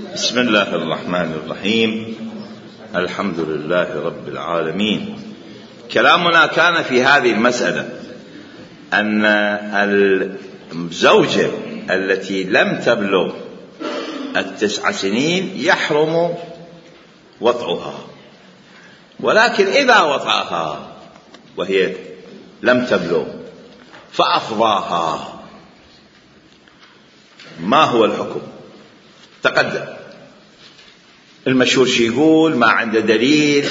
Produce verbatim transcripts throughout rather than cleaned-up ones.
بسم الله الرحمن الرحيم. الحمد لله رب العالمين. كلامنا كان في هذه المسألة أن الزوجة التي لم تبلغ التسع سنين يحرم وطئها، ولكن إذا وطأها وهي لم تبلغ فأفضاها ما هو الحكم؟ تقدم المشهور شي يقول ما عنده دليل،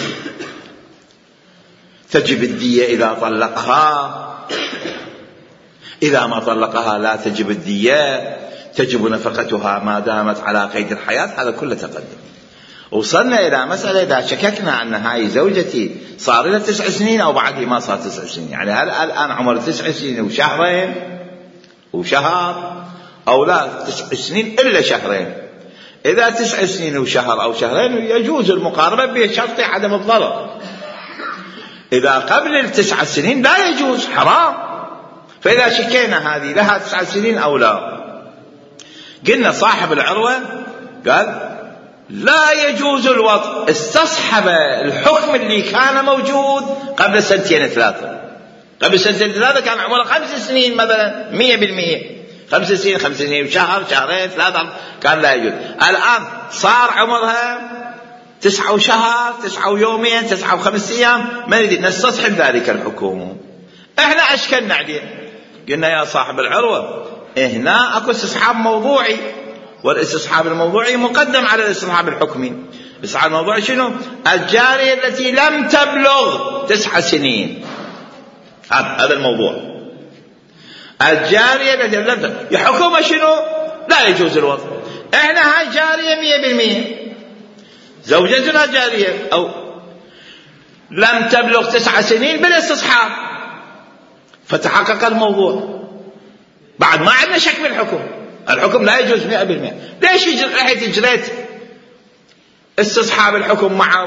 تجب الدية إذا طلقها، إذا ما طلقها لا تجب الدية، تجب نفقتها ما دامت على قيد الحياة. هذا كله تقدم. وصلنا إلى مسألة إذا شككنا أن هاي زوجتي صار لها تسع سنين أو بعد ما صار تسع سنين، يعني هل الآن عمر تسع سنين وشهرين وشهر أو لا تسع سنين إلا شهرين؟ إذا تسع سنين وشهر أو شهرين يجوز المقاربة بشرط عدم الضرر. إذا قبل التسع سنين لا يجوز، حرام. فإذا شكينا هذه لها تسع سنين أو لا، قلنا صاحب العروة قال لا يجوز الوطء، استصحب الحكم اللي كان موجود قبل سنتين ثلاثة. قبل سنتين ثلاثة كان عمره خمس سنين مثلا مية بالمية، خمس سنين خمس سنين وشهر شهرين ثلاثة كان لا يجوز. الآن صار عمرها تسعة وشهر تسعة ويومين تسعة وخمس أيام، ما ندري نستصحب ذلك الحكم. احنا أشكلنا عليه، قلنا يا صاحب العروة هنا أكو استصحاب موضوعي، والاستصحاب الموضوعي مقدم على الاستصحاب الحكمي. الاستصحاب الموضوعي شنو؟ الجارية التي لم تبلغ تسع سنين، هذا الموضوع. الجارية التي لم تبلغ يحكمها شنو؟ لا يجوز الوطء. احنا هاي جارية مية بالمية، زوجتنا جارية أو لم تبلغ تسع سنين بالاستصحاب، فتحقق الموضوع. بعد ما عندنا شك بالحكم، الحكم لا يجوز مئة بالمئة. ليش رحت جريت استصحاب الحكم مع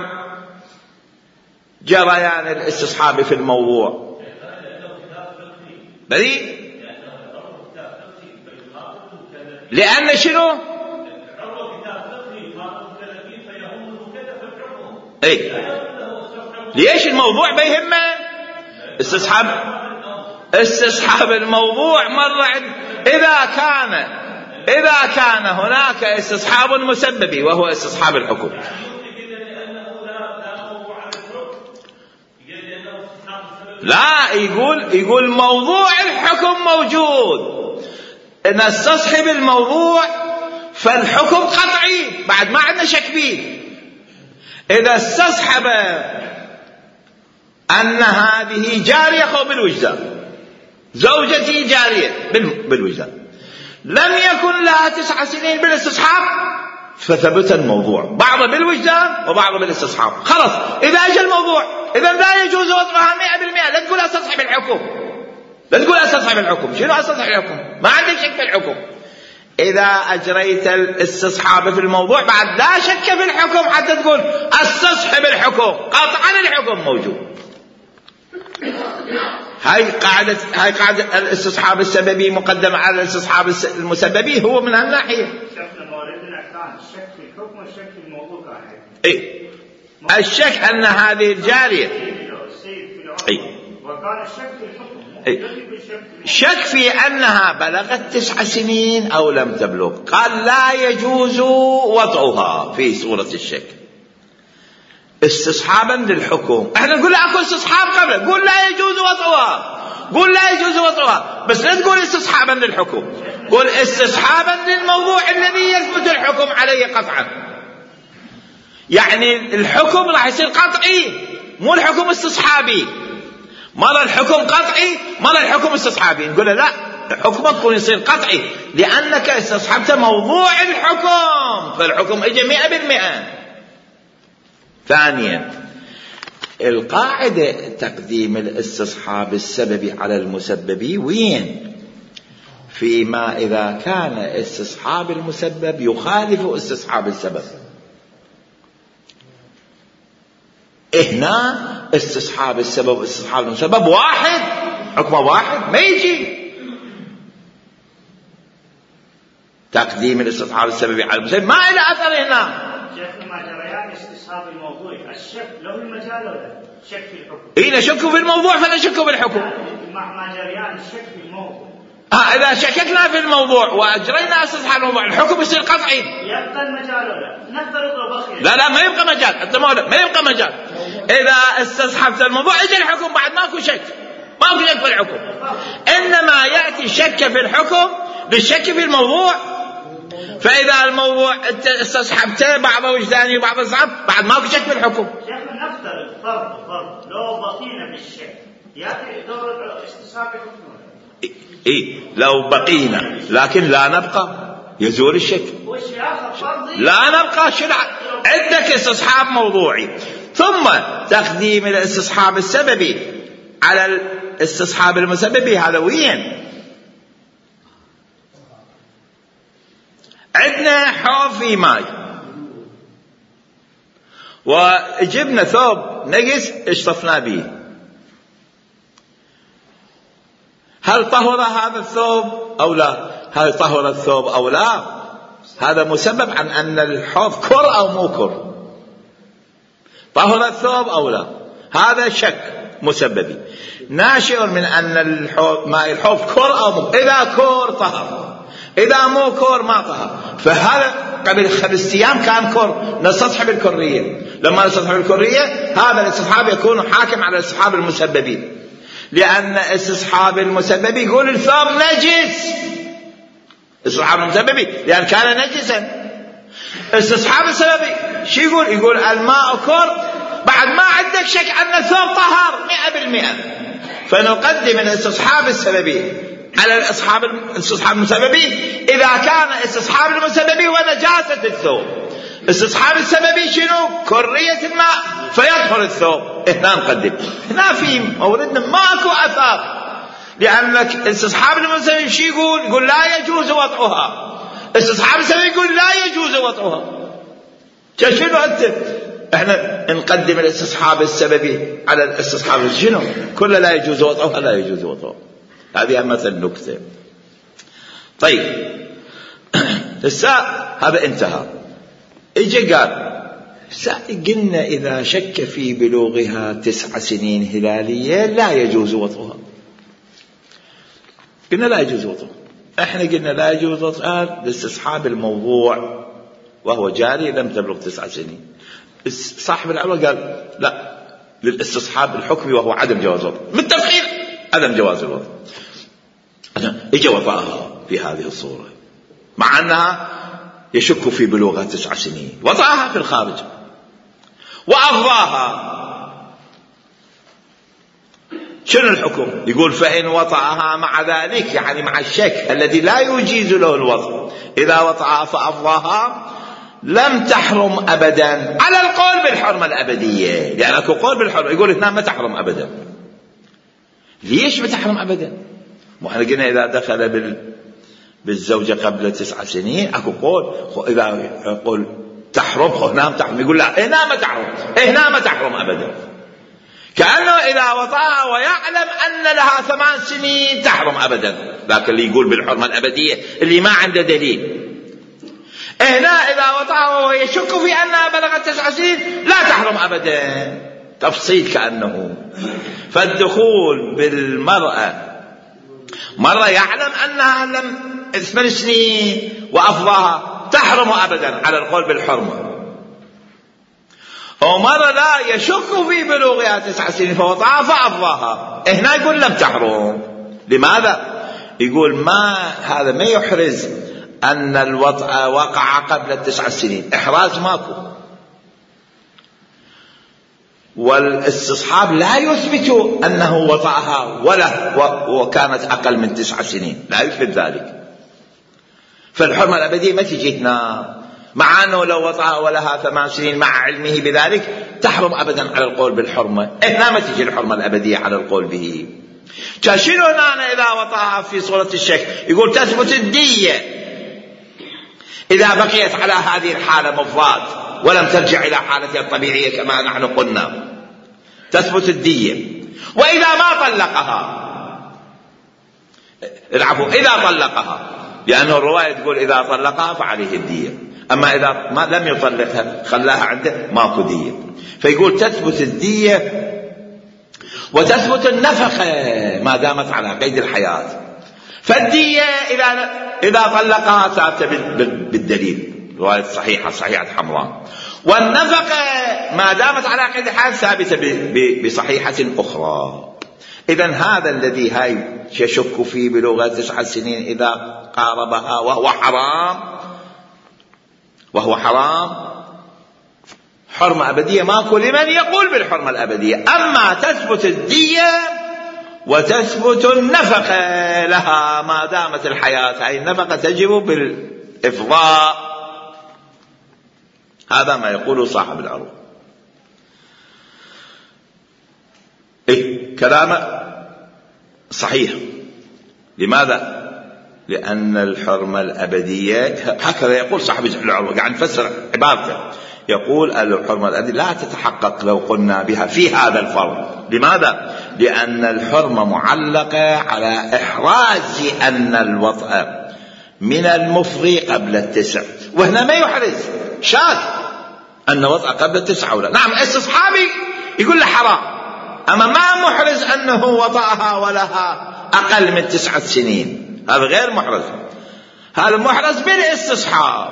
جريان الاستصحاب في الموضوع؟ بريء. لأن شنو؟ اي ليش الموضوع بيهمه؟ استصحاب استصحاب الموضوع مرة عند إذا كان إذا كان هناك استصحاب مسببي وهو استصحاب الحكم. لا، يقول يقول موضوع الحكم موجود، نستصحب الموضوع فالحكم قطعي بعد ما عندنا شك فيه. إذا استصحب أن هذه جارية خو بالوجدان، زوجتي جارية بالوجدان، لم يكن لها تسع سنين بالاستصحاب، فثبت الموضوع بعضه بالوجدان وبعضه بالاستصحاب. خلاص إذا أجى الموضوع إذا لا يجوز وضعها مئة بالمئة. لا تقول استصحب الحكم، لا تقول استصحب الحكم. شنو استصحب الحكم؟ ما عندك شك في الحكم. إذا أجريت الاستصحاب في الموضوع بعد لا شك في الحكم حتى تقول استصحب الحكم، قطعا الحكم موجود. هاي قاعدة هاي قاعدة الاستصحاب السببي مقدم على الاستصحاب المسببي. هو من هالناحية الشك في الحكم والشك في الموضوع كان إيه؟ الشك أن هذه الجارية إيه؟ وكان الشك في الحكم إيه؟ شك في أنها بلغت تسع سنين أو لم تبلغ، قال لا يجوز وضعها في صورة الشك استصحابا للحكم. احنا نقول اكو استصحاب قبل، قول لا يجوز وضعها، قول لا يجوز وضعها، بس لا تقول استصحابا للحكم، قول استصحابا للموضوع الذي يثبت الحكم عليه قطعا. يعني الحكم راح يصير قطعي، مو الحكم استصحابي. مرة الحكم قطعي مرة الحكم استصحابي. نقول لا، حكمك يكون يصير قطعي لأنك استصحبت موضوع الحكم، فالحكم اجى مئة بالمئة. ثانيا، القاعدة تقديم الاستصحاب السببي على المسببي وين؟ فيما إذا كان استصحاب المسبب يخالف استصحاب السبب. هنا استصحاب السبب واستصحاب المسبب واحد، حكمه واحد، ما يجي تقديم الاستصحاب السببي على المسبب ما إلى أثر هنا. شيخنا مع جريان استصحاب الموضوع الشك له المجال ولا شك في الحكم؟ إذا شكوا في الموضوع فلا شكوا بالحكم. مع جريان الشك في الموضوع. آه إذا شككنا في الموضوع وأجرينا استصحاب الموضوع الحكم يصير قطعي. يبقى المجال ولا نفترض لو بقي. لا لا ما يبقى مجال، أنت ما يبقى مجال. إذا استصحبت الموضوع يجي الحكم بعد ماكو شك، ماكو شك في الحكم. إنما يأتي الشك في الحكم بالشك في الموضوع. فإذا الموضوع استصحبته بعض وجداني وبعض الصعب بعد ماكو شك في الحكم. شيخنا نفترض فرض فرض لو بقينا بالشك يأتي دور استصحاب الحكم. إيه لو بقينا لكن لا نبقى يزول الشك. لا نبقى شرع عندك استصحاب موضوعي ثم تقديم الاستصحاب السببي على الاستصحاب المسببي. هذا وين عندنا حوض في ماء وجبنا ثوب نجس اشطفنا به، هل طهر هذا الثوب أو لا؟ هل طهر الثوب أو لا؟ هذا مسبب عن أن الحوض كر أو مو كر. طهر الثوب أو لا؟ هذا شك مسببي ناشئ من أن الحوض ماء الحوض كر أو مو. إذا كر طهر، إذا مو كر ما طهر. فهذا قبل خمس أيام كان كر، نستصحب الكرية. لما نستصحب الكرية هذا الاستصحاب يكون حاكم على الاستصحاب المسببي، لأن استصحاب المسبب يقول الثوب نجس. استصحاب المسببي لأن كان نجسا. استصحاب السببي شو يقول؟ يقول الماء كر بعد ما عندك شك أن الثوب طهر مئة بالمئة، فنقدم الاستصحاب السببي على الاستصحاب الاستصحاب المسببي إذا كان استصحاب المسببي ونجاسة الثوب. استصحاب السببي شنو؟ كرية الماء فيطهر الثوب. هنا نقدم. هنا في موردنا ماكو أثار، لأنك استصحاب المسبب شي يقول؟ يقول لا يجوز وضعها. استصحاب السبب يقول لا يجوز وضعها. شنو أنت؟ احنا نقدم الاستصحاب السببي على الاستصحاب شنو؟ كل لا يجوز وضعها لا يجوز وضعها. هذه مثل نكتة. طيب الساء هذا انتهى. اجي قال قلنا إذا شك في بلوغها تسع سنين هلالية لا يجوز وطئها. قلنا لا يجوز وطئها. احنا قلنا لا يجوز وطئها لاستصحاب الموضوع وهو جاري لم تبلغ تسع سنين. صاحب الأول قال لا للاستصحاب الحكمي وهو عدم جواز وطئ. متفقين عدم جواز الوطئ. اجى وطئها في هذه الصورة مع أنها يشك في بلوغها تسع سنين، وضعها في الخارج وأفضاها. شنو الحكم؟ يقول فإن وطأها مع ذلك يعني مع الشك الذي لا يجيز له الوطأ، إذا وطأها فأفضاها لم تحرم أبدا على القول بالحرمة الأبدية. لأن أكو قول بالحرمة يقول هنا ما تحرم أبدا. ليش ما تحرم أبدا؟ وإحنا قلنا إذا دخل بال بالزوجة قبل تسع سنين أكو قول إذا يقول تحرم هنا تحرم، يقول لا هنا ما تحرم، هنا ما تحرم أبدا. كأنه إذا وطأها ويعلم أن لها ثمان سنين تحرم أبدا، لكن اللي يقول بالحرمة الأبدية اللي ما عنده دليل. هنا إذا وطأها وهو يشك في أنها بلغت تسع سنين لا تحرم أبدا. تفصيل كأنه. فالدخول بالمرأة مرة يعلم أنها لم ثمان سنين وأفضاها تحرم أبدا على القول بالحرمة، ومرة لا يشك في بلوغها تسع سنين فوطأها فأفضاها. هنا يقول لم تحرم. لماذا؟ يقول ما هذا ما يحرز أن الوطأ وقع قبل التسع سنين، إحراز ماكو. والاستصحاب لا يثبت أنه وطأها ولا وكانت أقل من تسع سنين، لا يثبت ذلك. فالحرمة الأبدية ما تجي هنا، مع أنه لو وطأها ولها ثمان سنين مع علمه بذلك تحرم أبدا على القول بالحرمة. هنا ما تجي الحرمة الأبدية على القول به. شنو هنا إذا وطأها في صورة الشك؟ يقول تثبت الدية إذا بقيت على هذه الحالة مفضات ولم ترجع إلى حالتها الطبيعية كما نحن قلنا، تثبت الدية. وإذا ما طلقها العفو إذا طلقها لأنه الرواية تقول إذا طلقها فعليه الدية، أما إذا ما لم يطلقها خلاها عنده ماكو دية. فيقول تثبت الدية وتثبت النفقة ما دامت على قيد الحياة. فالدية إذا إذا طلقها ثابتة بالدليل، رواية صحيحة صحيحة حمراء. والنفقة ما دامت على قيد الحياة ثابتة بصحيحة أخرى. إذن هذا الذي هاي يشك فيه بلغة تسع سنين إذا قاربها وهو حرام وهو حرام حرمة أبدية، ماكو لمن يقول بالحرمة الأبدية. أما تثبت الدية وتثبت النفقة لها ما دامت الحياة، أي النفقة تجب بالإفضاء. هذا ما يقوله صاحب العروض. إيه كلامه صحيح. لماذا؟ لأن الحرمة الأبدية هكذا يقول صاحب العروض، قاعد نفسر عبارته. يقول الحرمة الأبدية لا تتحقق لو قلنا بها في هذا الفرض. لماذا؟ لأن الحرمة معلقة على إحراز أن الوطء من المفضي قبل التسع، وهنا ما يحرز شاذ أن وطء قبل التسع ولا. نعم استصحابي يقول له حرام، أما ما محرز أنه وطأها ولها أقل من تسعة سنين، هذا غير محرز. هذا محرز بالاستصحاب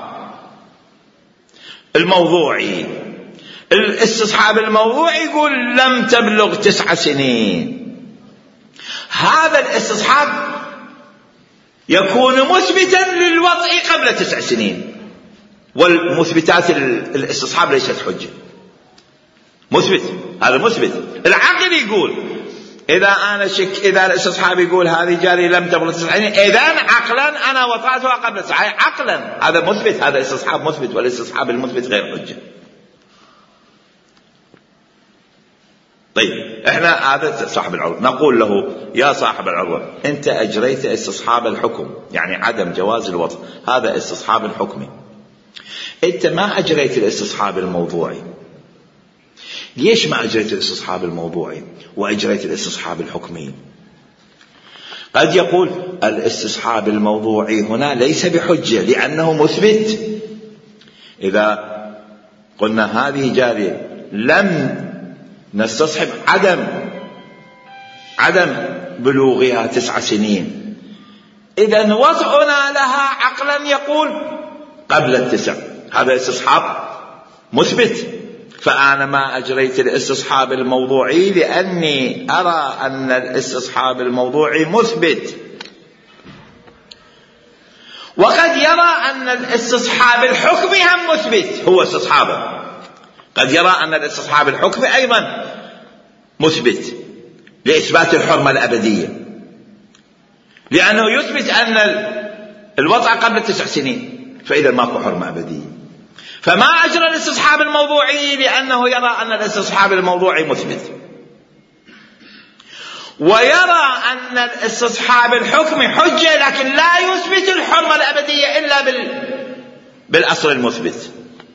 الموضوعي. الاستصحاب الموضوعي يقول لم تبلغ تسع سنين. هذا الاستصحاب يكون مثبتا للوطء قبل تسع سنين، والمثبتات الاستصحاب ليست حجة. مثبت، هذا مثبت. العقل يقول إذا أنا شك إذا الاستصحاب يقول هذه جارية لم تبلغ تسع سنين، إذا عقلا أنا وطأتها قبل تسع، عقلا هذا مثبت، هذا استصحاب مثبت، والاستصحاب المثبت غير حجة. طيب احنا هذا صاحب العروض نقول له يا صاحب العروض انت اجريت استصحاب الحكم، يعني عدم جواز الوطء، هذا استصحاب حكمي. انت ما اجريت الاستصحاب الموضوعي. ليش ما اجريت الاستصحاب الموضوعي واجريت الاستصحاب الحكمي؟ قد يقول الاستصحاب الموضوعي هنا ليس بحجة لانه مثبت. اذا قلنا هذه جارية لم نستصحب عدم عدم بلوغها تسع سنين، إذن وضعنا لها عقلا يقول قبل التسع، هذا استصحاب مثبت. فأنا ما أجريت الاستصحاب الموضوعي لأني أرى أن الاستصحاب الموضوعي مثبت. وقد يرى أن الاستصحاب الحكمي هم مثبت، هو استصحابه قد يرى أن الاستصحاب الحكمي أيضا مثبت لإثبات الحرمة الأبدية، لأنه يثبت أن الوضع قبل تسع سنين، فإذا ماكو حرمة أبدية. فما أجرى الاستصحاب الموضوعي لأنه يرى أن الاستصحاب الموضوعي مثبت، ويرى أن الاستصحاب الحكمي حجة لكن لا يثبت الحرمة الأبدية إلا بال... بالأصل المثبت.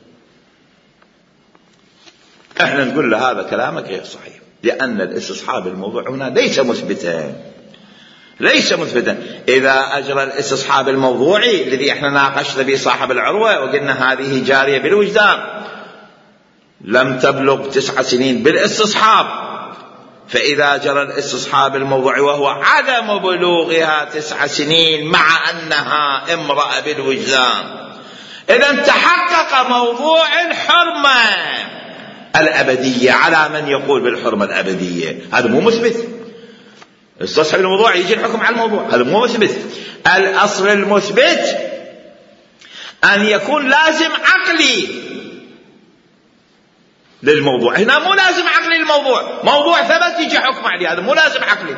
احنا نقول له هذا كلامك غير صحيح، لأن الاستصحاب الموضوع هنا ليس مثبتا ليس مثبتا. إذا أجرى الاستصحاب الموضوعي الذي احنا ناقشنا به صاحب العروة وقلنا هذه جارية بالوجدان لم تبلغ تسع سنين بالاستصحاب، فإذا جرى الاستصحاب الموضوعي وهو عدم بلوغها تسع سنين مع أنها امرأة بالوجدان، إذا تحقق موضوع الحرمة الأبدية على من يقول بالحرمة الأبدية. هذا مو مثبت. استصحاب الموضوع يجي الحكم على الموضوع، هذا مو مثبت. الأصل المثبت أن يكون لازم عقلي للموضوع. هنا مو لازم عقلي للموضوع، موضوع ثبت يجي حكم عليه، هذا مو لازم عقلي.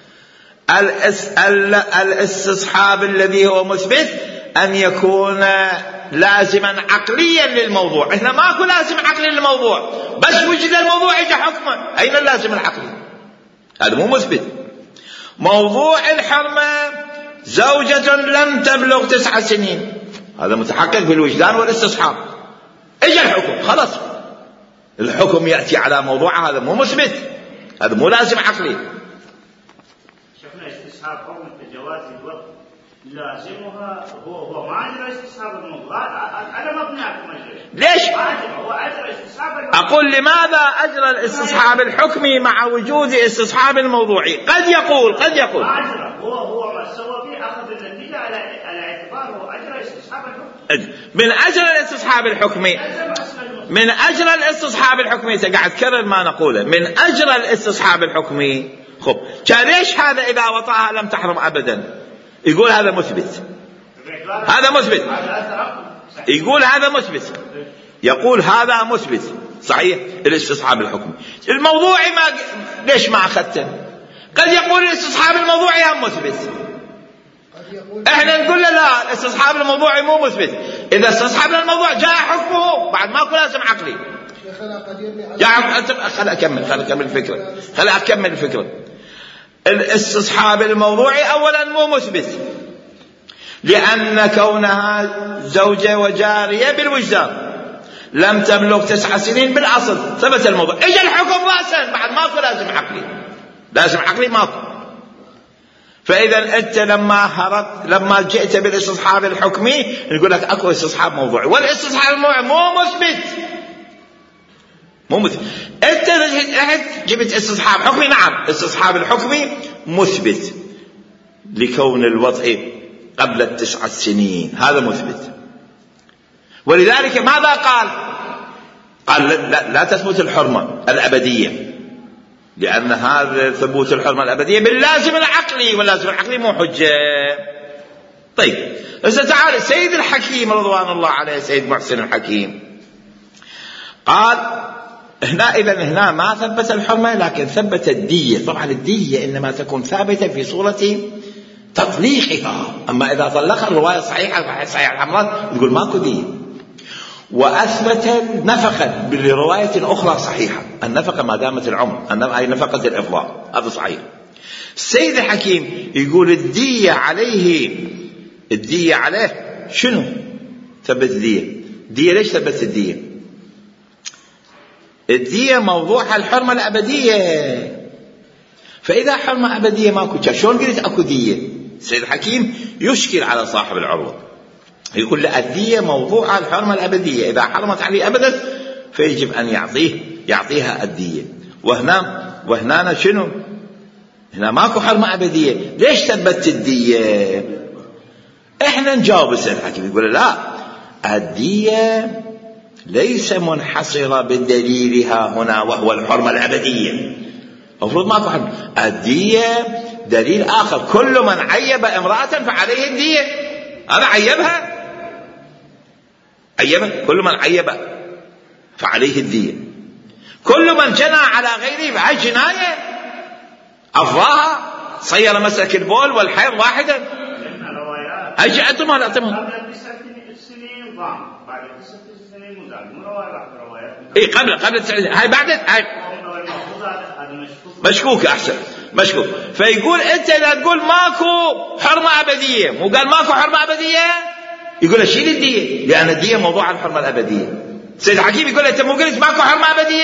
الاستصحاب الذي هو مثبت أن يكون لازما عقليا للموضوع. احنا ماكو لازم عقلي للموضوع، بس وجد الموضوع يجي حكمه. أين اللازم العقلي؟ هذا مو مثبت. موضوع الحرمة زوجة لم تبلغ تسع سنين، هذا متحقق بالوجدان والاستصحاب، اجى الحكم خلاص، الحكم يأتي على موضوع، هذا مو مثبت، هذا مو لازم عقلي. شفنا استصحاب حكم جواز الوضع لازمها هو هو ما أجرى استصحاب الموضوع على مبناكم أجرى. ليش؟ ما أجرى هو أجرى استصحاب الموضوع. أقول لماذا أجرى الاستصحاب الحكمي مع وجود استصحاب الموضوعي؟ قد يقول قد يقول ما أجرى هو هو ما سوى فيه أخذ النتيجة على على اعتبار هو أجرى استصحاب الحكم. من أجل الاستصحاب الحكمي من أجل الاستصحاب الحكمي قاعد تكرر ما نقوله من أجل الاستصحاب الحكمي. خب كان ليش هذا إذا وطأها لم تحرم أبدا؟ يقول هذا مثبت هذا مثبت يقول هذا مثبت يقول هذا مثبت صحيح الاستصحاب الحكمي. الموضوعي ما ليش ما أخذته؟ قد يقول الاستصحاب الموضوعي هم مثبت. احنا نقول له لا الاستصحاب الموضوعي مو مثبت. اذا استصحبنا الموضوع جاء حكمه بعد ماكو لازم عقلي. خل اكمل خل اكمل الفكره خل اكمل الفكره. الاستصحاب الموضوعي اولا مو مثبت لان كونها زوجه وجاريه بالوجدان لم تبلغ تسع سنين بالاصل ثبت الموضوع. اجى الحكم راسا بعد ماكو لازم عقلي لازم عقلي ماكو. فإذا أنت لما هربت لما جئت بالاستصحاب الحكمي نقول لك أكو استصحاب موضوعي والاستصحاب الموضوعي مو مثبت مو مثبت. أنت رحت جبت استصحاب حكمي نعم استصحاب الحكمي مثبت لكون الوضع قبل التسع سنين هذا مثبت. ولذلك ماذا قال؟ قال لا, لا تثبت الحرمة الأبدية لأن هذا ثبوت الحرمة الأبدية باللازم العقلي واللازم العقلي مو حجة. طيب إذا تعال سيد الحكيم رضوان الله عليه سيد محسن الحكيم قال هنا إذن هنا ما ثبت الحرمة لكن ثبت الدية. طبعا الدية إنما تكون ثابتة في صورة تطليقها. أما إذا طلقها الرواية صحيحة صحيح الحمرات نقول ماكو دية. وأثبت النفقة برواية أخرى صحيحة النفقة ما دامت العمر أي نفقة الإفضاء هذا صحيح. السيد الحكيم يقول الدية عليه الدية عليه شنو ثبت الدية؟ الدية ليش ثبت الدية؟ الدية موضوعها الحرمة الأبدية. فإذا حرمة أبدية ماكو شلون قلت أكو دية؟ السيد الحكيم يشكل على صاحب العروض يقول له الدية موضوعها الحرمة الأبدية إذا حرمت عليه أبدا فيجب أن يعطيه يعطيها الدية. وهنا وهنا شنو؟ هنا ماكو حرمة أبدية ليش ثبت الدية؟ إحنا نجاوب السيد الحكيم يقول لا الدية ليس منحصرة بدليلها هنا وهو الحرمة الأبدية. المفروض ماكو حرمة. الدية دليل آخر كل من عيب امرأة فعليه الدية. هذا عيبها عيبها كل من عيب فعليه الدية. كل من جنى على غيره فعليه جناية أفضاها صير مسلك البول والحيض واحدا. أجي أتمها لا أتمها قبل تسع سنين ضام بعد تسع سنين مدام مو روايات. إيه قبل قبل تسع هاي بعد هاي مشكوك أحسن مشكوك. فيقول أنت لا تقول ماكو حرمة أبدية مو قال ماكو حرمة أبدية يقول شيل الدية لأن الدية موضوع الحرمة الأبدية. سيد الحكيم يقول أنت مو قلت ماكو حرمة أبدية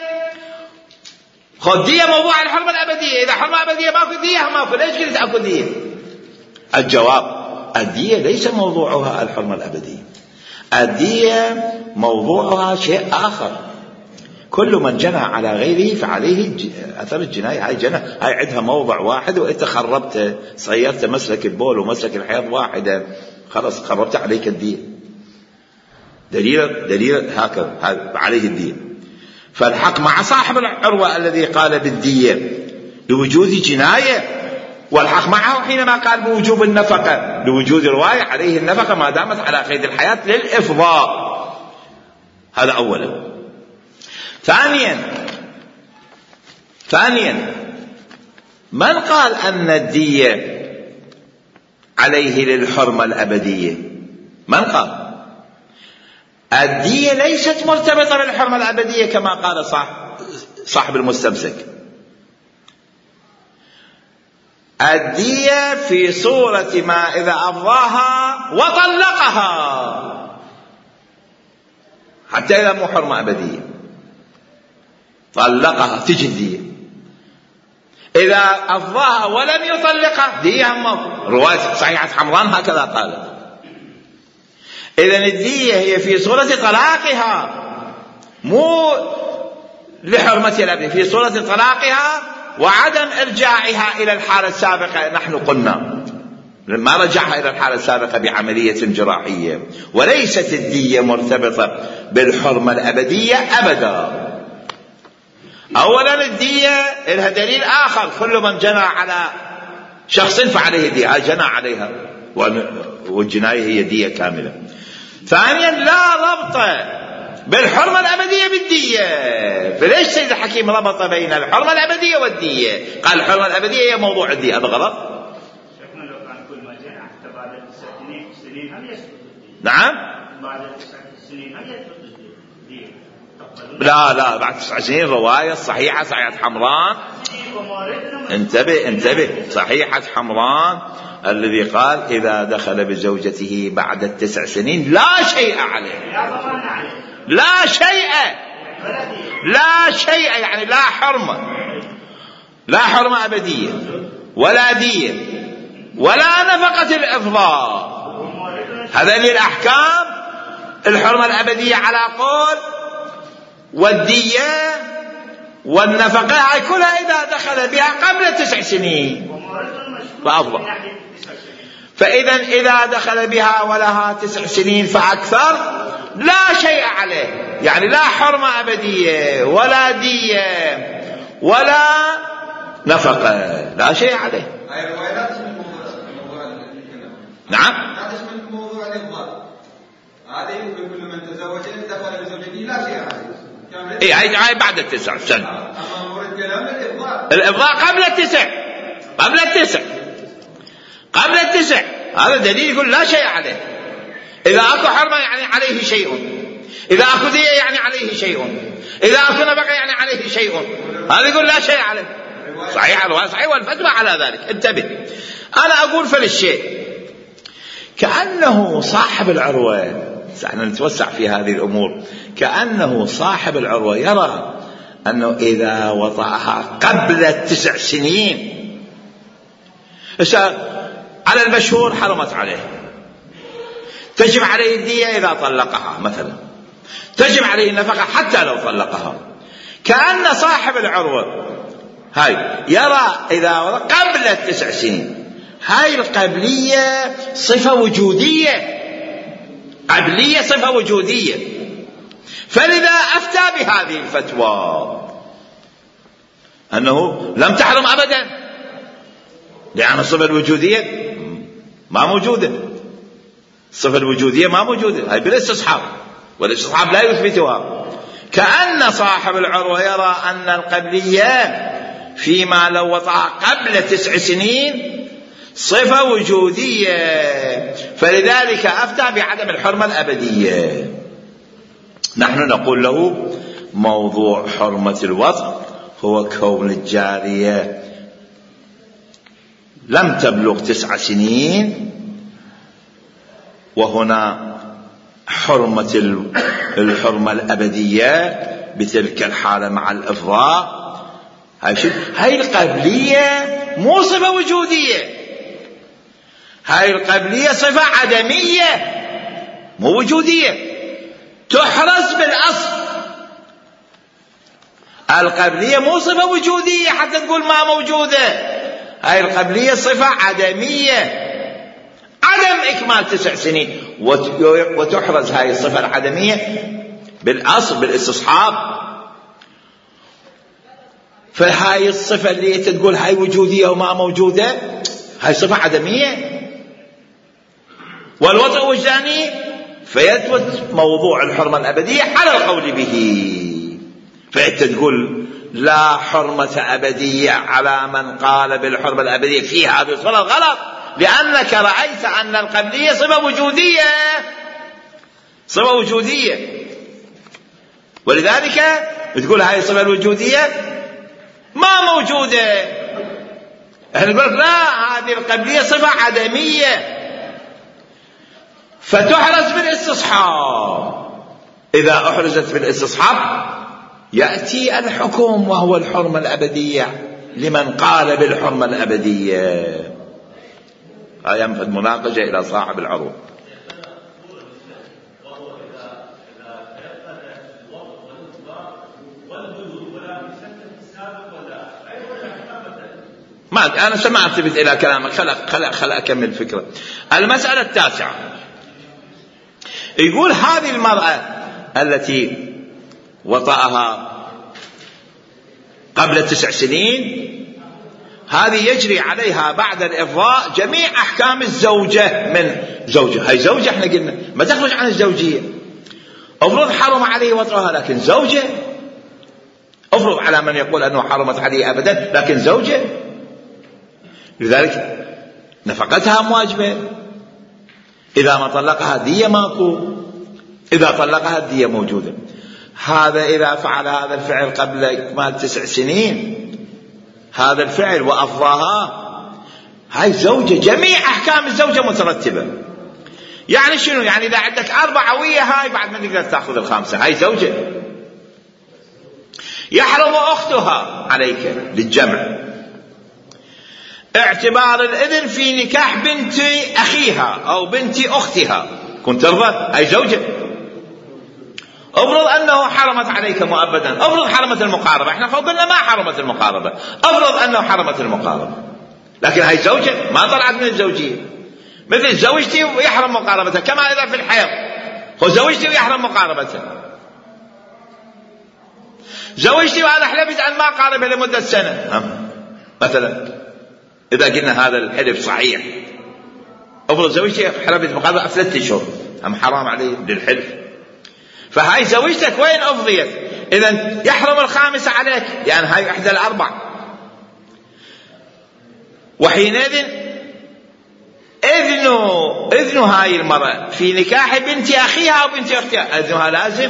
خذ دية موضوع الحرمة الأبدية. إذا حرمة أبدية ماكو دية ماكو ليش قلت أكو دية؟ الجواب الدية ليس موضوعها الحرمة الأبدية. الدية موضوعها شيء آخر. كل من جنى على غيره فعليه أثر الجناية. هاي جنى هاي عندها موضع واحد وإنت خربت صيرت مسلك البول ومسلك الحيض واحدة خلاص خربت عليك الدية. دليل دليل هكذا عليه الدية. فالحق مع صاحب العروة الذي قال بالدية لوجود جناية والحق معه حينما قال بوجوب النفقة لوجود رواية عليه النفقة ما دامت على قيد الحياة للإفضاء. هذا أولا. ثانيا ثانيا من قال أن الدية عليه للحرمة الأبدية؟ من قال؟ الدية ليست مرتبطة بالحرمة الأبدية كما قال صاحب, صاحب المستمسك. الدية في صورة ما إذا أفضاها وطلقها حتى إذا مو حرمة أبدية طلقها تجي الدية. إذا أفضاها ولم يطلقها دية موضوع. رواية صحيحة حمران هكذا قالت. إذن الدية هي في صورة طلاقها، مو لحرمة الأبد، في صورة طلاقها وعدم إرجاعها إلى الحالة السابقة. نحن قلنا ما رجعها إلى الحالة السابقة بعملية جراحية، وليست الدية مرتبطة بالحرمة الأبدية أبدا. أولا الدية لها دليل آخر، كل من جنى على شخص فعليه الدية، جنى عليها والجناية هي دية كاملة. ثانيا لا ربط بالحرمة الأبدية بالدية، فليش سيد الحكيم ربط بين الحرمة الأبدية والدية؟ قال الحرمة الأبدية هي موضوع الدية. هذا غلط. شيخنا لو كان كل ما جنى حتى بعد تسع سنين هل يسقط الدية؟ نعم بعد تسع سنين هل يسقط الدية؟ لا لا بعد تسع سنين. رواية صحيحة صحيحة حمران، انتبه انتبه صحيحة حمران الذي قال إذا دخل بزوجته بعد التسع سنين لا شيء عليه، لا شيء لا شيء يعني لا حرمة، لا حرمة أبدية ولا دية ولا نفقة الإفضاء. هذه الأحكام الحرمة الأبدية على قول، والدية والنفقة هاي كلها إذا دخل بها قبل تسع سنين فأفضل. فإذا إذا دخل بها ولها تسع سنين فأكثر لا شيء عليه، يعني لا حرمة أبدية ولا دية ولا نفقة، لا شيء عليه. نعم لا تشمل موضوع الإفضاء. هذا يمكن كل من تزوج دخل بزوجته لا شيء عليه. اي هاي بعد التسع سنة. اما مورد كلام الإفضاء، الإفضاء قبل التسع، قبل التسع قبل التسع هذا دليل يقول لا شيء عليه. إذا أكو حرمة يعني عليه شيء، إذا أكو دية يعني عليه شيء، إذا أكو نفقة يعني عليه شيء، هذا يقول لا شيء عليه. صحيح الرواية صحيح والفتوى على ذلك. انتبه، أنا أقول فللشيء كأنه صاحب العروة، احنا نتوسع في هذه الأمور، كأنه صاحب العروة يرى أنه إذا وضعها قبل التسع سنين على المشهور حرمت عليه، تجب عليه الدية إذا طلقها مثلا، تجب عليه النفقة حتى لو طلقها. كأن صاحب العروة هاي يرى إذا قبل التسع سنين، هاي القبلية صفة وجودية، قبلية صفة وجودية، فلذا أفتى بهذه الفتوى أنه لم تحرم أبدا، لأن الصفة الوجودية ما موجودة، الصفة الوجودية ما موجودة، هاي بالاستصحاب، والاستصحاب لا يثبتها. كأن صاحب العروة يرى أن القبلية فيما لو وضعها قبل تسع سنين صفة وجودية، فلذلك أفتى بعدم الحرمة الأبدية. نحن نقول له موضوع حرمة الوضع هو كون الجارية لم تبلغ تسع سنين، وهنا حرمة الحرمة الأبدية بتلك الحالة مع الإفضاء. هاي القبلية مو صفة وجودية، هاي القبلية صفة عدمية مو وجودية، تحرز بالأصل. القبلية مو صفة وجودية حتى تقول ما موجودة، هاي القبلية صفة عدمية، عدم إكمال تسع سنين، وتحرز هاي الصفة العدمية بالأصل بالاستصحاب. فهاي الصفة اللي تقول هاي وجودية وما موجودة هاي صفة عدمية، والوضع وجداني، فيثبت موضوع الحرمة الأبدية على القول به. فأنت تقول لا حرمة أبدية على من قال بالحرمة الأبدية في هذا الصورة غلط، لأنك رأيت أن القبلية صفة وجودية، صفة وجودية، ولذلك تقول هاي الصفة الوجودية ما موجودة. احنا نقول لا، هذه القبلية صفة عدمية فتحرز بالاستصحاب. إذا أحرزت بالاستصحاب يأتي الحكم وهو الحرمة الأبدية لمن قال بالحرمة الأبدية. هاي ينفذ مناقشة إلى صاحب العروض. ما أنا سمعت إلى كلامك، خلق خلق خلق أكمل الفكرة. المسألة التاسعة يقول هذه المرأة التي وطأها قبل تسع سنين هذه يجري عليها بعد الإفضاء جميع أحكام الزوجة من زوجة. هاي زوجة احنا قلنا ما تخرج عن الزوجية. أفرض حرم عليه وطئها لكن زوجة، أفرض على من يقول أنه حرمت عليه أبدا لكن زوجة، لذلك نفقتها واجبة. إذا ما طلقها دية ماكو، إذا طلقها الدية موجودة. هذا إذا فعل هذا الفعل قبل إكمال تسع سنين هذا الفعل وأفضاها، هاي زوجة، جميع أحكام الزوجة مترتبة. يعني شنو؟ يعني إذا عندك أربعة ويا هاي بعد ما تقدر تأخذ الخامسة، هاي زوجة. يحرم أختها عليك للجمع، اعتبار الإذن في نكاح بنت أخيها أو بنت أختها كنت ترضى، هاي زوجة. افرض أنه حرمت عليك مؤبدا، افرض حرمت المقاربة، احنا قلنا ما حرمت المقاربة، افرض أنه حرمت المقاربة لكن هاي زوجة ما طلعت من الزوجية. مثل زوجتي ويحرم مقاربتها، كما إذا في الحيض هو زوجتي ويحرم مقاربتها. زوجتي وأنا حلفت أن ما قاربها لمدة سنة مثلا، إذا قلنا هذا الحلف صحيح، افرض زوجتي حلفت مقاربة ثلاثة أشهر، أم حرام عليه للحلف. فهاي زوجتك وين أفضيت؟ إذن يحرم الخامسة عليك، يعني هاي إحدى الأربع. وحينئذ إذن إذن هاي المرأة في نكاح بنت أخيها أو بنت أختها إذنها لازم،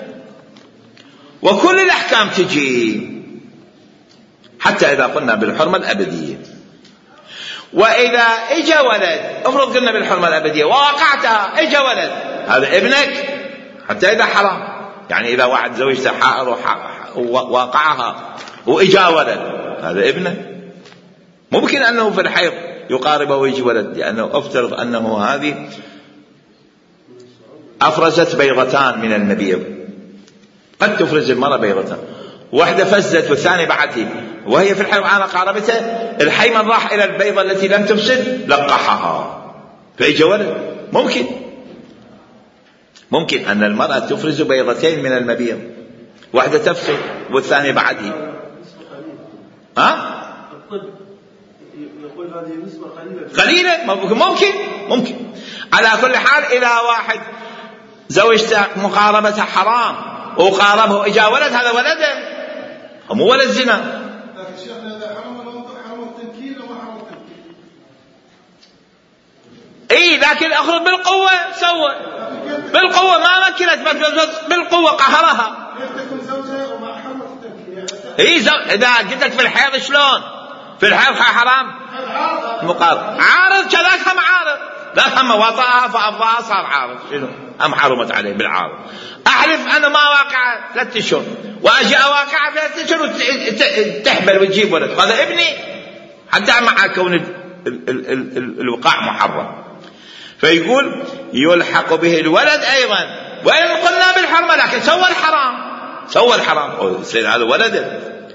وكل الأحكام تجي حتى إذا قلنا بالحرمة الأبدية. وإذا إجا ولد، افرض قلنا بالحرمة الأبدية ووقعتها إجا ولد، هذا ابنك حتى إذا حرام. يعني إذا واحد زوجته حائر ووقعها وإجا ولد، هذا ابنه. ممكن أنه في الحيض يقاربه ويجي ولد، لأنه أفترض أنه هذه أفرزت بيضتان من المبيض، قد تفرز المرأة بيضتان، واحدة فزت والثانية بعدها وهي في الحيض على قاربتها، الحيمن راح إلى البيضة التي لم تفسد لقحها فإجا ولد. ممكن ممكن أن المرأة تفرز بيضتين من المبيض، واحدة تفسد والثانية بعدها. ها؟ يقول هذه نسبة قليلة، ممكن ممكن. على كل حال إذا واحد زوجته مقاربته حرام وقاربه إجا ولد، هذا ولده مو ولد زنا. لكن شيخنا إذا حرم حرم التنكيل وما حرم التنكيل. إيه لكن أخرج بالقوة، سوى بالقوة ما مكنت، بالقوة قهرها. تكون زوجها وما حرم التنكيل. إيه زو... إذا قلت لك في الحيض شلون؟ في الحيض حرام مقارب عارض، كذاك هم عارض، لا هم وطأها فأفضاها صار عارض، شنو؟ أم حرمت عليه بالعارض. أحلف أنا ما واقع ثلاثة أشهر وأجي أواقع في ثلاثة أشهر وتحبل وتجيب ولد، هذا ابني حتى مع كون ال... ال... ال... ال... الوقاع محرم. فيقول يلحق به الولد أيضا، وإن قلنا بالحرمة لكن سوى الحرام، سوى الحرام سيد هذا ولده.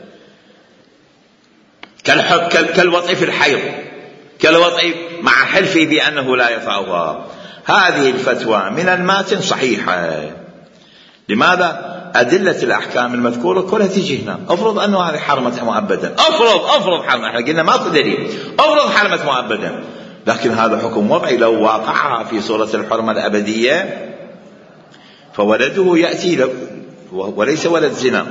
كالوطئ في الحيض، كالوطئ مع حلفه بأنه لا يطأها. هذه الفتوى من الماتن صحيحة. لماذا؟ أدلة الأحكام المذكورة كلها تيجي هنا. أفرض أنه هذه حرمت مؤبدا، أفرض أفرض حرمت، احنا قلنا ماكو دليل، أفرض حرمت مؤبدا، لكن هذا حكم وضعي. لو واقعها في صورة الحرمة الأبدية فولده يأتي له وليس ولد زنا،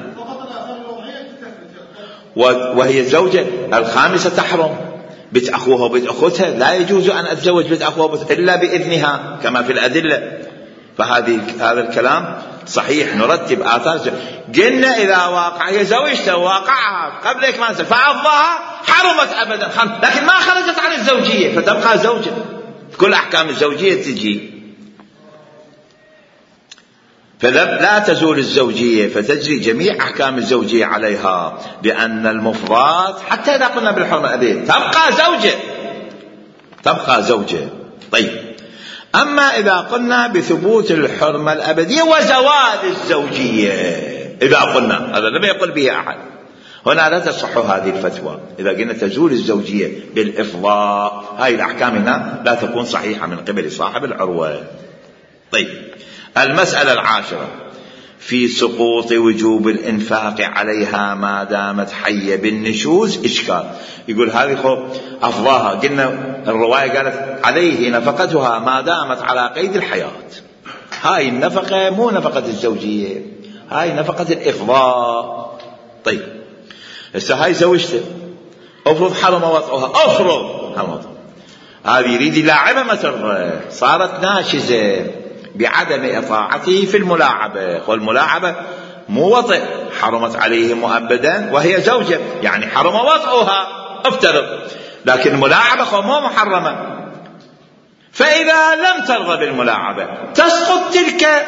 وهي زوجة الخامسة تحرم، بنت أخوها وبنت أختها لا يجوز أن أتزوج بنت أخوها إلا بإذنها كما في الأدلة. فهذه هذا الكلام صحيح، نرتب آثار. قلنا إذا واقع هي زوجته وواقعها قبل إكمال فأفضاها حرمت أبدا، لكن ما خرجت عن الزوجية فتبقى زوجة، كل أحكام الزوجية تجي. فلا تزول الزوجية فتجري جميع أحكام الزوجية عليها، لأن المفضات حتى إذا قلنا بالحرمة الأبدية تبقى زوجة تبقى زوجة. طيب، أما إذا قلنا بثبوت الحرمة الأبدية وزوال الزوجية، إذا قلنا هذا لم يقل به أحد، هنا لا تصح هذه الفتوى. إذا قلنا تزول الزوجية بالإفضاء، هذه الأحكام هنا لا تكون صحيحة من قبل صاحب العروة. طيب، المسألة العاشرة في سقوط وجوب الإنفاق عليها ما دامت حية بالنشوز إشكال. يقول هذه خو أفضاها، قلنا الرواية قالت عليه نفقتها ما دامت على قيد الحياة. هاي النفقة مو نفقة الزوجية، هاي نفقة الإفضاء. طيب، هسه هاي زوجته أفرض حرم وضعها، أفرض حرم وضعها، هذه يريد يلاعبها مثلا، صارت ناشزة بعدم إطاعته في الملاعبة، والملاعبة مو وطئ، حرمت عليه مؤبدا وهي زوجة، يعني حرم وضعها افترض، لكن الملاعبة مو محرمة. فإذا لم ترضى بالملاعبة تسقط تلك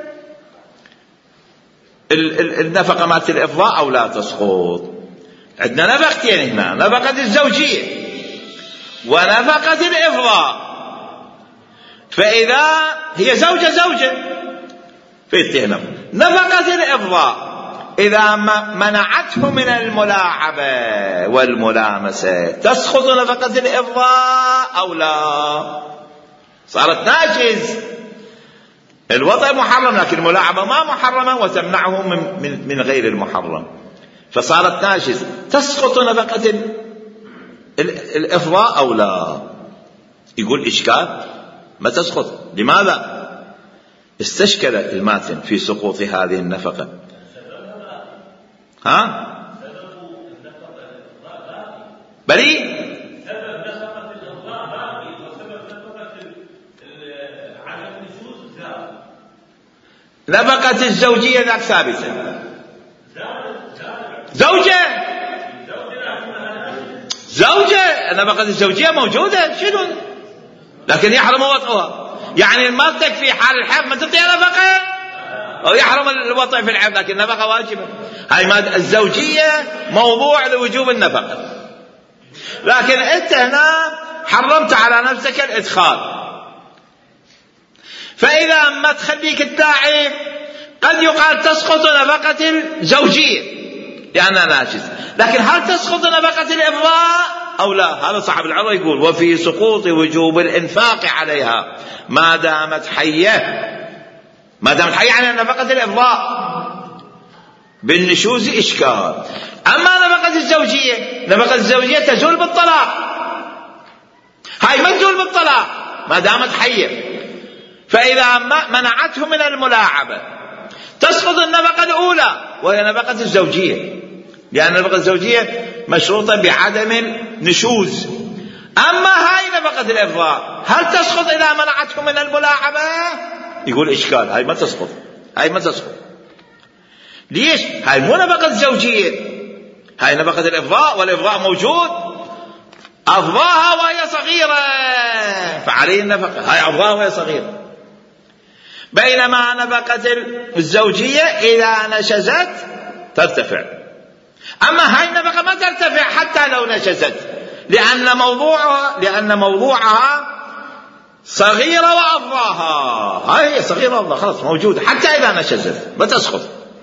النفقة مات الإفضاء أو لا تسقط؟ عندنا نفقتين هنا، نفقة الزوجية ونفقة الإفضاء. فإذا هي زوجة زوجة في نفقة نفقة الإفضاء إذا منعته من الملاعبة والملامسة تسقط نفقة الإفضاء أو لا؟ صارت ناجز، الوطئ محرم لكن الملاعبة ما محرمة وتمنعه من, من, من غير المحرم، فصارت ناجز، تسقط نفقة الإفضاء أو لا؟ يقول إشكال ما تسقط. لماذا؟ استشكل الماتن في سقوط هذه النفقة. ها؟ بلي نفقة الزوجية ذاك ثابتة، زوجة زوجة نفقة الزوجية موجودة، شنو؟ لكن يحرم وطئها، يعني المرتك في حال الحيض ما تعطيها نفقة، أو يحرم الوطئ في الحيض لكن النفقة واجبة. هاي مادة الزوجية موضوع لوجوب النفقة، لكن أنت هنا حرمت على نفسك الإدخال، فإذا ما تخليك الداعي قد يقال تسقط نفقة الزوجية لأنها ناجز، لكن هل تسقط نفقة الإفضاء أو لا؟ هذا صاحب العروة يقول وفي سقوط وجوب الإنفاق عليها ما دامت حية، ما دامت حية على نفقة الإفضاء بالنشوز إشكال. أما نفقة الزوجية، نفقة الزوجية تزول بالطلاق، هاي ما تزول بالطلاق ما دامت حية، فإذا منعته من الملاعبة تسقط النفقة الأولى وهي نفقة الزوجية، لأن النفقة الزوجية مشروطة بعدم النشوز. أما هاي نفقة الإفضاء هل تسقط إذا منعته من الملاعبة؟ يقول إشكال، هاي ما تسقط، هاي ما تسقط. ليش؟ هاي مو نفقة الزوجية، هاي نفقة الإفضاء، والإفضاء موجود، أفضاها وهي صغيرة فعليه النفقة، هاي أفضاها وهي صغيرة. بينما نفقة الزوجية إذا نشزت ترتفع، أما هاي النفقة ما ترتفع حتى لو نشزت، لأن موضوعها لأن موضوعها صغيرة وأفضاها، هاي هي صغيرة وأفضاها خلاص موجودة حتى إذا نشزت ما تسقط.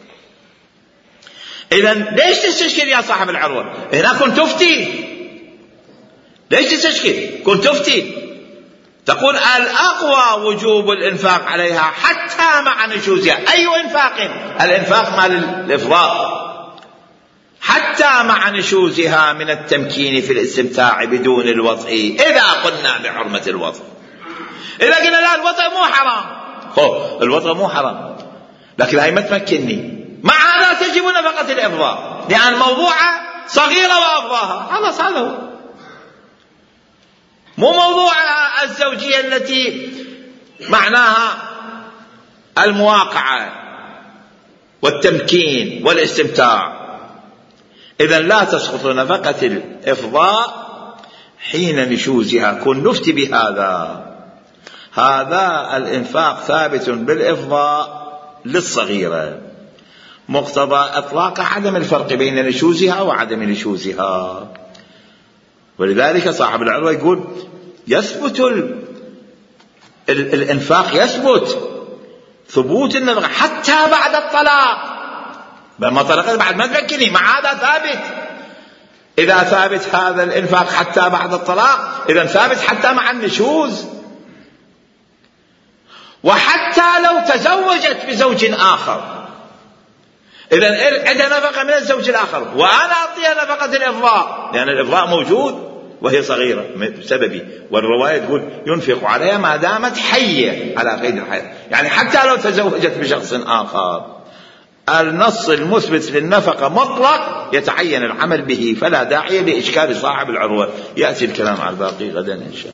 إذن ليش تستشكل يا صاحب العروة؟ هنا كنت تفتي، ليش تستشكل؟ كنت تفتي تقول الأقوى وجوب الإنفاق عليها حتى مع نشوزها. أي إنفاق؟ الإنفاق مال الإفضاء، حتى مع نشوزها من التمكين في الاستمتاع بدون الوطء، إذا قلنا بحرمة الوطء. إذا قلنا لا الوطء مو حرام، خو الوطء مو حرام لكن هاي ما تمكنني، مع هذا تجب نفقة الإفضاء لأن موضوعها صغيرة وأفضاها، خلاص هذا هو، مو موضوع الزوجية التي معناها المواقعة والتمكين والاستمتاع. إذن لا تسقط نفقة الإفضاء حين نشوزها. كن نفتي بهذا، هذا الإنفاق ثابت بالإفضاء للصغيرة، مقتضى إطلاق عدم الفرق بين نشوزها وعدم نشوزها. ولذلك صاحب العروة يقول يثبت ال... ال... الإنفاق يثبت ثبوت النفقة حتى بعد الطلاق، لما طلقت بعد ما تمكني مع هذا ثابت. إذا ثابت هذا الإنفاق حتى بعد الطلاق، إذا ثابت حتى مع النشوز، وحتى لو تزوجت بزوج آخر. إذا عندها نفقة من الزوج الآخر وأنا أعطيها نفقة الإفضاء، لأن الإفضاء موجود وهي صغيرة بسببي، والرواية تقول ينفق عليها ما دامت حية على قيد الحياة، يعني حتى لو تزوجت بشخص آخر. النص المثبت للنفقة مطلق يتعين العمل به، فلا داعي لإشكال صاحب العروة. يأتي الكلام على الباقي غدا إن شاء الله.